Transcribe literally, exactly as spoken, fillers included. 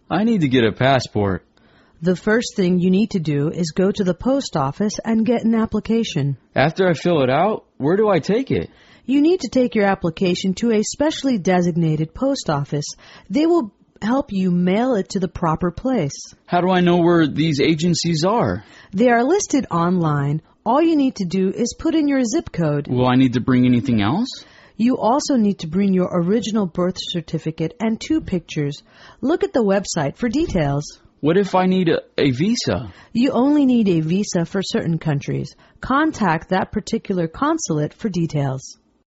I need to get a passport. The first thing you need to do is go to the post office and get an application. After I fill it out, where do I take it? You need to take your application to a specially designated post office. They will help you mail it to the proper place. How do I know where these agencies are? They are listed online. All you need to do is put in your zip code. Will I need to bring anything else? You also need to bring your original birth certificate and two pictures. Look at the website for details. What if I need a, a visa? You only need a visa for certain countries. Contact that particular consulate for details.